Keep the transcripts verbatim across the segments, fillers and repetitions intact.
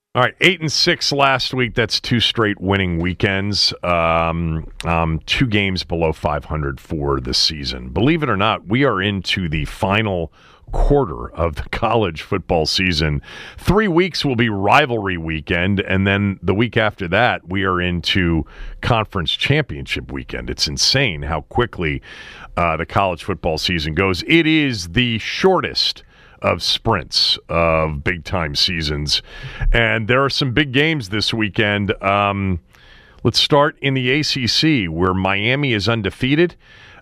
All right, eight and six last week. That's two straight winning weekends. Um, um, two games below five hundred for the season. Believe it or not, we are into the final quarter of the college football season. Three weeks will be rivalry weekend, and then the week after that, we are into conference championship weekend. It's insane how quickly uh, the college football season goes. It is the shortest of sprints of big-time seasons. And there are some big games this weekend. Um, let's start in the A C C, where Miami is undefeated,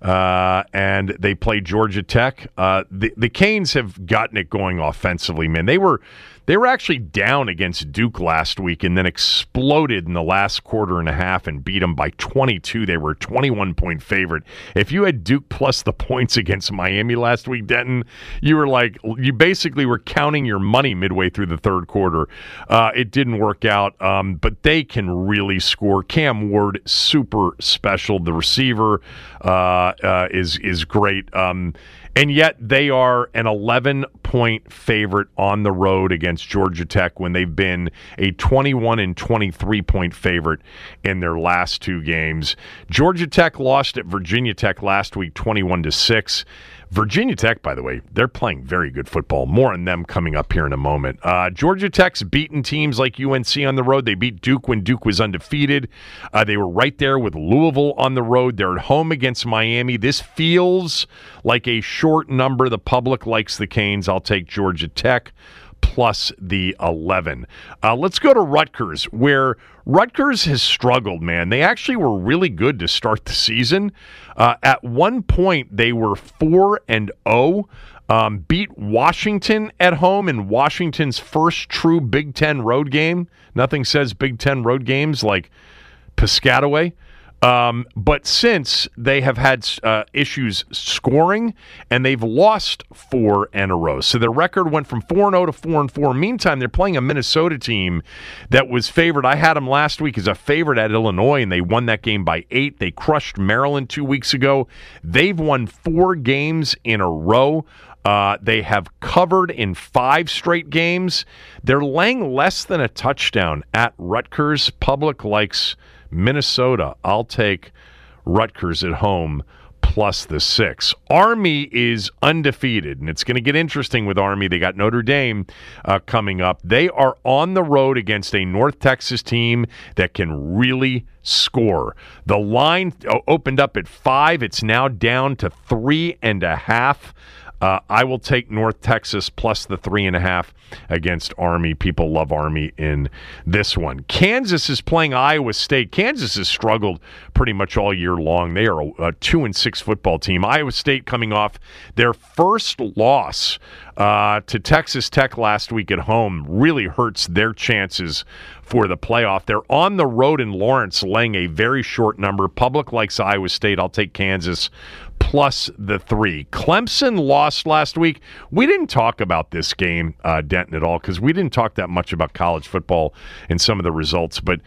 uh, and they play Georgia Tech. Uh, the, the Canes have gotten it going offensively, man. They were they were actually down against Duke last week and then exploded in the last quarter and a half and beat them by twenty-two. They were a twenty-one point favorite. If you had Duke plus the points against Miami last week, Denton, you were like, you basically were counting your money midway through the third quarter. Uh, it didn't work out, um, but they can really score. Cam Ward, super special. The receiver uh, uh, is, is great. Um, And yet they are an eleven-point favorite on the road against Georgia Tech when they've been a twenty-one and twenty-three point favorite in their last two games. Georgia Tech lost at Virginia Tech last week twenty-one to six. Virginia Tech, by the way, they're playing very good football. More on them coming up here in a moment. Uh, Georgia Tech's beaten teams like U N C on the road. They beat Duke when Duke was undefeated. Uh, they were right there with Louisville on the road. They're at home against Miami. This feels like a short number. The public likes the Canes. I'll take Georgia Tech plus the eleven. Uh, let's go to Rutgers, where Rutgers has struggled, man. They actually were really good to start the season. Uh, at one point, they were four and oh, um, beat Washington at home in Washington's first true Big Ten road game. Nothing says Big Ten road games like Piscataway. Um, but since they have had uh, issues scoring, and they've lost four in a row. So their record went from four and oh to four and four. Meantime, they're playing a Minnesota team that was favored. I had them last week as a favorite at Illinois, and they won that game by eight. They crushed Maryland two weeks ago. They've won four games in a row. Uh, they have covered in five straight games. They're laying less than a touchdown at Rutgers. Public likes Minnesota. I'll take Rutgers at home plus the six. Army is undefeated, and it's going to get interesting with Army. They got Notre Dame uh, coming up. They are on the road against a North Texas team that can really score. The line opened up at five. It's now down to three and a half. Uh, I will take North Texas plus the three and a half against Army. People love Army in this one. Kansas is playing Iowa State. Kansas has struggled pretty much all year long. They are a, a two and six football team. Iowa State coming off their first loss uh, to Texas Tech last week at home really hurts their chances for the playoff. They're on the road in Lawrence, laying a very short number. Public likes Iowa State. I'll take Kansas plus the three. Clemson lost last week. We didn't talk about this game, uh, Denton, at all, because we didn't talk that much about college football and some of the results. But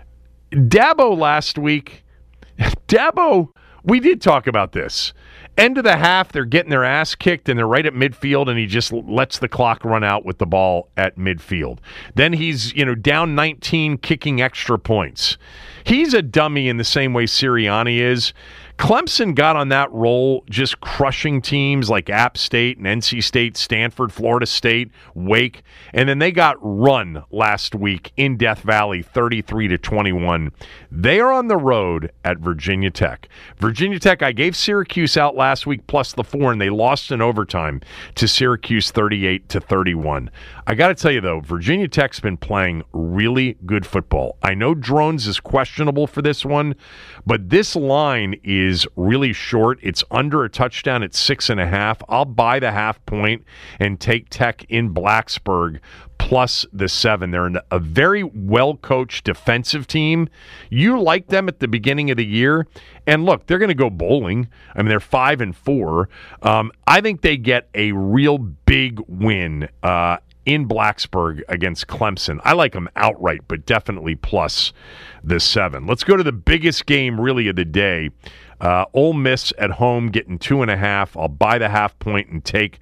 Dabo last week, Dabo, we did talk about this. End of the half, they're getting their ass kicked, and they're right at midfield, and he just lets the clock run out with the ball at midfield. Then he's, you know, down nineteen, kicking extra points. He's a dummy in the same way Sirianni is. Clemson got on that roll, just crushing teams like App State and N C State, Stanford, Florida State, Wake, and then they got run last week in Death Valley, thirty-three to twenty-one. They are on the road at Virginia Tech. Virginia Tech, I gave Syracuse out last week plus the four, and they lost in overtime to Syracuse, thirty-eight to thirty-one. I got to tell you though, Virginia Tech's been playing really good football. I know Drones is questionable for this one, but this line is is really short. It's under a touchdown at six and a half. I'll buy the half point and take Tech in Blacksburg plus the seven. They're a very well-coached defensive team. You like them at the beginning of the year, and look, they're going to go bowling. I mean, they're five and four. Um, I think they get a real big win uh, in Blacksburg against Clemson. I like them outright, but definitely plus the seven. Let's go to the biggest game really of the day. Uh, Ole Miss at home getting two and a half. I'll buy the half point and take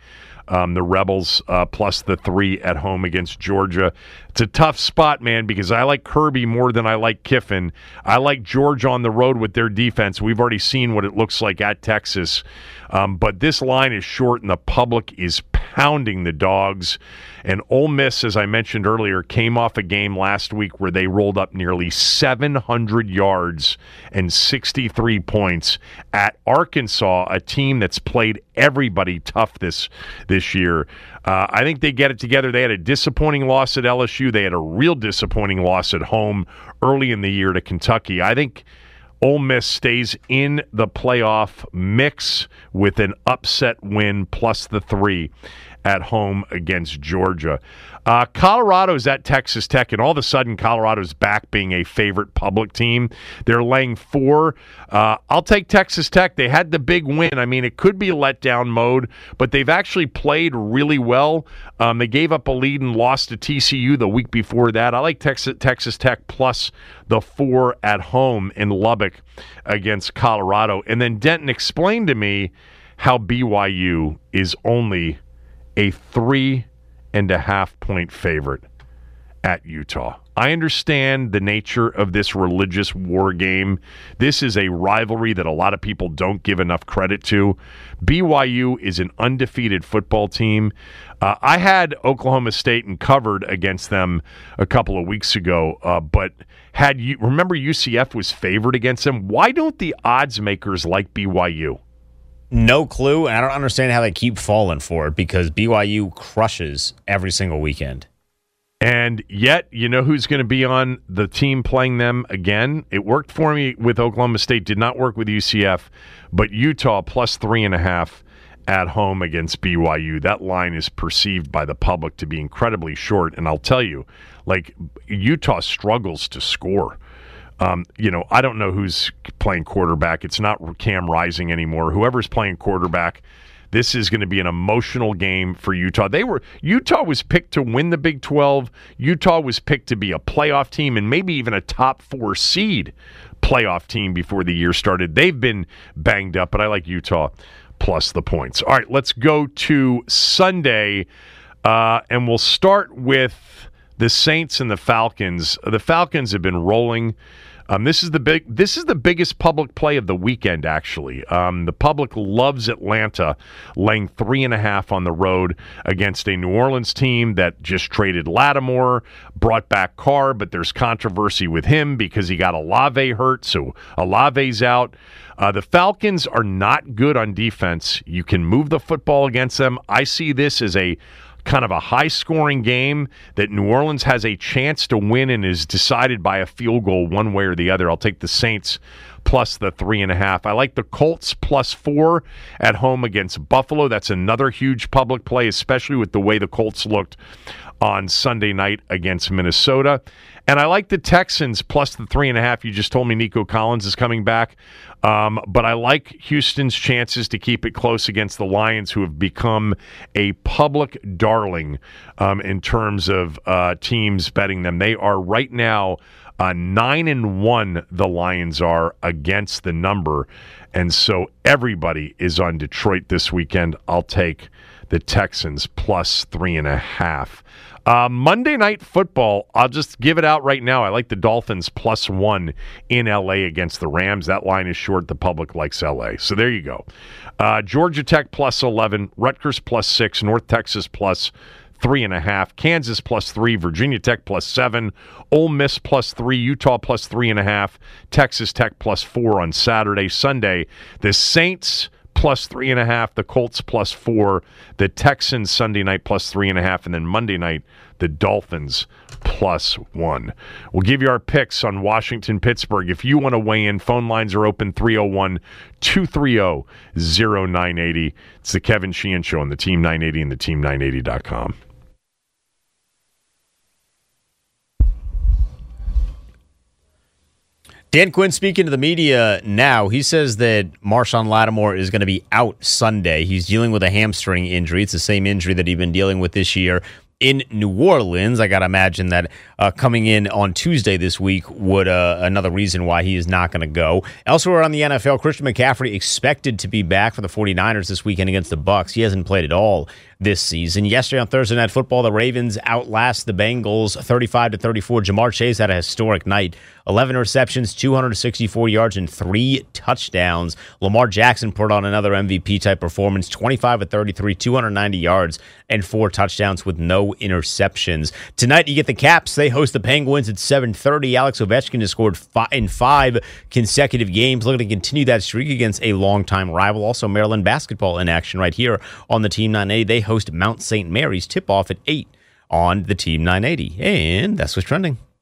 Um, the Rebels uh, plus the three at home against Georgia. It's a tough spot, man, because I like Kirby more than I like Kiffin. I like Georgia on the road with their defense. We've already seen what it looks like at Texas. Um, but this line is short, and the public is pounding the Dogs. And Ole Miss, as I mentioned earlier, came off a game last week where they rolled up nearly seven hundred yards and sixty-three points at Arkansas, a team that's played everybody tough this this year. Uh, I think they get it together. They had a disappointing loss at L S U. They had a real disappointing loss at home early in the year to Kentucky. I think Ole Miss stays in the playoff mix with an upset win plus the three at home against Georgia. Uh, Colorado's at Texas Tech, and all of a sudden Colorado's back being a favorite public team. They're laying four. Uh, I'll take Texas Tech. They had the big win. I mean, it could be letdown mode, but they've actually played really well. Um, they gave up a lead and lost to T C U the week before that. I like Texas, Texas Tech plus the four at home in Lubbock against Colorado. And then Denton explained to me how B Y U is only a three and a half point favorite at Utah. I understand the nature of this religious war game. This is a rivalry that a lot of people don't give enough credit to. B Y U is an undefeated football team. Uh, I had Oklahoma State and covered against them a couple of weeks ago, uh, but had you remember U C F was favored against them. Why don't the odds makers like B Y U? No clue, and I don't understand how they keep falling for it because B Y U crushes every single weekend. And yet, you know who's going to be on the team playing them again? It worked for me with Oklahoma State, did not work with U C F, but Utah plus three and a half at home against B Y U. That line is perceived by the public to be incredibly short, and I'll tell you, like, Utah struggles to score. Um, you know, I don't know who's playing quarterback. It's not Cam Rising anymore. Whoever's playing quarterback, this is going to be an emotional game for Utah. They were Utah was picked to win the Big twelve. Utah was picked to be a playoff team and maybe even a top four seed playoff team before the year started. They've been banged up, but I like Utah plus the points. All right, let's go to Sunday, uh, and we'll start with the Saints and the Falcons. The Falcons have been rolling. Um, this is the big. This is the biggest public play of the weekend. Actually, um, the public loves Atlanta, laying three and a half on the road against a New Orleans team that just traded Lattimore, brought back Carr, but there's controversy with him because he got Olave hurt, so Olave's out. Uh, the Falcons are not good on defense. You can move the football against them. I see this as a kind of a high-scoring game that New Orleans has a chance to win and is decided by a field goal one way or the other. I'll take the Saints plus the three and a half. I like the Colts plus four at home against Buffalo. That's another huge public play, especially with the way the Colts looked on Sunday night against Minnesota. And I like the Texans plus the three and a half. You just told me Nico Collins is coming back. Um, but I like Houston's chances to keep it close against the Lions, who have become a public darling um, in terms of uh, teams betting them. They are right now uh, nine and one. The Lions are against the number, and so everybody is on Detroit this weekend. I'll take the Texans plus three and a half. Uh, Monday Night Football, I'll just give it out right now. I like the Dolphins plus one in L A against the Rams. That line is short. The public likes L A. So there you go. Uh, Georgia Tech plus eleven, Rutgers plus six, North Texas plus three and a half, Kansas plus three, Virginia Tech plus seven, Ole Miss plus three, Utah plus three and a half, Texas Tech plus four on Saturday. Sunday, the Saints plus three and a half, the Colts plus four, the Texans Sunday night plus three and a half, and then Monday night, the Dolphins plus one. We'll give you our picks on Washington, Pittsburgh. If you want to weigh in, phone lines are open, three oh one, two three oh, oh nine eight oh. It's the Kevin Sheehan Show on the Team nine eighty and the team nine eighty dot com. Dan Quinn speaking to the media now. He says that Marshawn Lattimore is going to be out Sunday. He's dealing with a hamstring injury. It's the same injury that he's been dealing with this year. in New Orleans. I got to imagine that uh, coming in on Tuesday this week would uh, another reason why he is not going to go. Elsewhere on the N F L, Christian McCaffrey expected to be back for the 49ers this weekend against the Bucs. He hasn't played at all this season. Yesterday on Thursday Night Football, the Ravens outlast the Bengals thirty-five to thirty-four. Jamar Chase had a historic night. eleven receptions, two hundred sixty-four yards, and three touchdowns. Lamar Jackson put on another M V P-type performance, twenty-five of thirty-three, two hundred ninety yards, and four touchdowns with no interceptions. Tonight, you get the Caps. They host the Penguins at seven thirty. Alex Ovechkin has scored five in five consecutive games, looking to continue that streak against a longtime rival. Also, Maryland basketball in action right here on the Team nine eighty. They host Mount Saint Mary's. Tip-off at eight on the Team nine eighty. And that's what's trending.